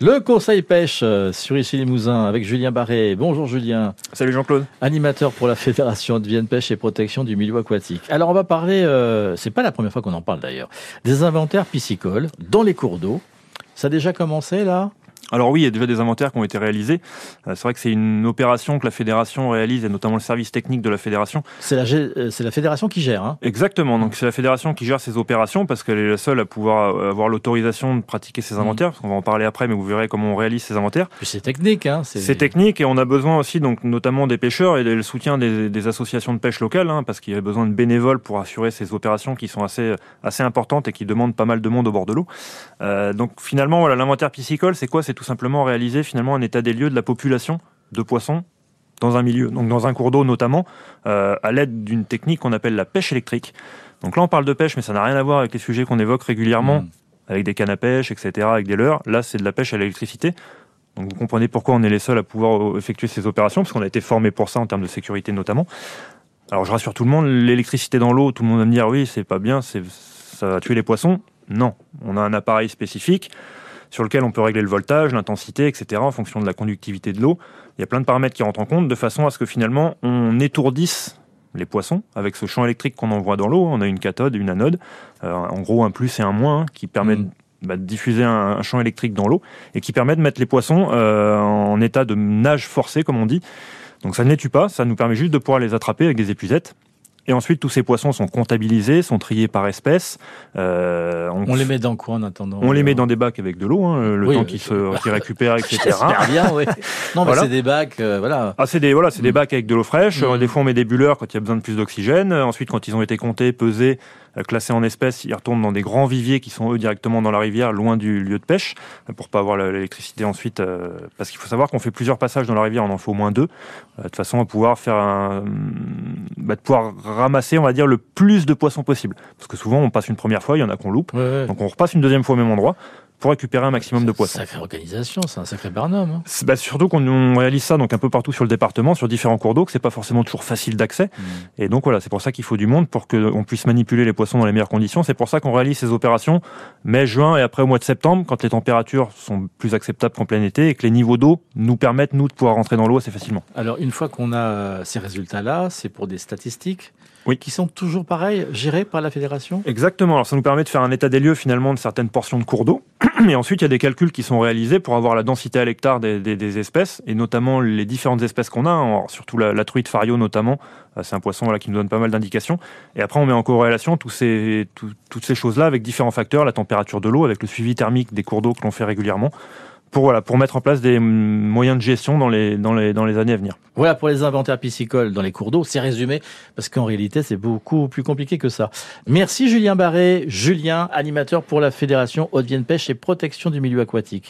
Le conseil pêche sur Issy-les-Mousins avec Julien Barré. Bonjour Julien. Salut Jean-Claude. Animateur pour la Fédération Haute-Vienne Pêche et Protection du Milieu Aquatique. Alors on va parler, c'est pas la première fois qu'on en parle d'ailleurs, des inventaires piscicoles dans les cours d'eau. Ça a déjà commencé là ? Alors oui, il y a déjà des inventaires qui ont été réalisés. C'est vrai que c'est une opération que la fédération réalise, et notamment le service technique de la fédération. C'est la fédération qui gère, hein ? Exactement, donc c'est la fédération qui gère ces opérations parce qu'elle est la seule à pouvoir avoir l'autorisation de pratiquer ces inventaires. Parce qu'on va en parler après, mais vous verrez comment on réalise ces inventaires. Puis c'est technique, hein ? C'est technique et on a besoin aussi, donc notamment des pêcheurs et le soutien des associations de pêche locales, hein, parce qu'il y a besoin de bénévoles pour assurer ces opérations qui sont assez importantes et qui demandent pas mal de monde au bord de l'eau. Donc finalement, voilà, l'inventaire piscicole, c'est quoi ? C'est tout simplement réaliser finalement un état des lieux de la population de poissons dans un milieu, donc dans un cours d'eau notamment, à l'aide d'une technique qu'on appelle la pêche électrique. Donc là, on parle de pêche, mais ça n'a rien à voir avec les sujets qu'on évoque régulièrement, avec des cannes à pêche, etc., avec des leurres. Là, c'est de la pêche à l'électricité. Donc vous comprenez pourquoi on est les seuls à pouvoir effectuer ces opérations, parce qu'on a été formés pour ça en termes de sécurité notamment. Alors je rassure tout le monde, l'électricité dans l'eau, tout le monde va me dire oui, c'est pas bien, ça va tuer les poissons. Non, on a un appareil spécifique sur lequel on peut régler le voltage, l'intensité, etc., en fonction de la conductivité de l'eau. Il y a plein de paramètres qui rentrent en compte, de façon à ce que finalement, on étourdisse les poissons avec ce champ électrique qu'on envoie dans l'eau. On a une cathode et une anode, en gros un plus et un moins, qui permettent de diffuser un champ électrique dans l'eau, et qui permet de mettre les poissons en état de nage forcé, comme on dit. Donc ça ne les tue pas, ça nous permet juste de pouvoir les attraper avec des épuisettes. Et ensuite, tous ces poissons sont comptabilisés, sont triés par espèce. On les met dans quoi en attendant ? On les met dans des bacs avec de l'eau, hein, le temps qu'ils récupèrent, etc. J'espère bien, oui. Non, mais voilà. c'est des bacs, voilà. Ah, c'est des bacs avec de l'eau fraîche. Des fois, on met des bulleurs quand il y a besoin de plus d'oxygène. Ensuite, quand ils ont été comptés, pesés, classés en espèces, ils retournent dans des grands viviers qui sont eux directement dans la rivière, loin du lieu de pêche, pour pas avoir l'électricité ensuite. Parce qu'il faut savoir qu'on fait plusieurs passages dans la rivière, on en fait au moins 2, de façon à pouvoir faire de pouvoir ramasser, on va dire, le plus de poissons possible. Parce que souvent, on passe une première fois, il y en a qu'on loupe, donc on repasse une deuxième fois au même endroit pour récupérer un maximum de poissons. C'est une sacrée organisation, c'est un sacré barnum. Hein. Surtout qu'on réalise ça donc un peu partout sur le département, sur différents cours d'eau, que c'est pas forcément toujours facile d'accès. Et donc voilà, c'est pour ça qu'il faut du monde pour qu'on puisse manipuler les poissons dans les meilleures conditions. C'est pour ça qu'on réalise ces opérations mai, juin et après au mois de septembre, quand les températures sont plus acceptables qu'en plein été et que les niveaux d'eau nous permettent, nous, de pouvoir rentrer dans l'eau assez facilement. Alors, une fois qu'on a ces résultats-là, c'est pour des statistiques qui sont toujours pareilles, gérées par la fédération ? Exactement. Alors, ça nous permet de faire un état des lieux, finalement, de certaines portions de cours d'eau. Et ensuite, il y a des calculs qui sont réalisés pour avoir la densité à l'hectare des espèces, et notamment les différentes espèces qu'on a, alors, surtout la truite fario notamment. C'est un poisson qui nous donne pas mal d'indications. Et après, on met en corrélation toutes ces choses-là avec différents facteurs, la température de l'eau, avec le suivi thermique des cours d'eau que l'on fait régulièrement, pour mettre en place des moyens de gestion dans les années à venir. Voilà pour les inventaires piscicoles dans les cours d'eau, c'est résumé, parce qu'en réalité, c'est beaucoup plus compliqué que ça. Merci Julien Barré, Julien, animateur pour la Fédération Haute-Vienne Pêche et Protection du Milieu Aquatique.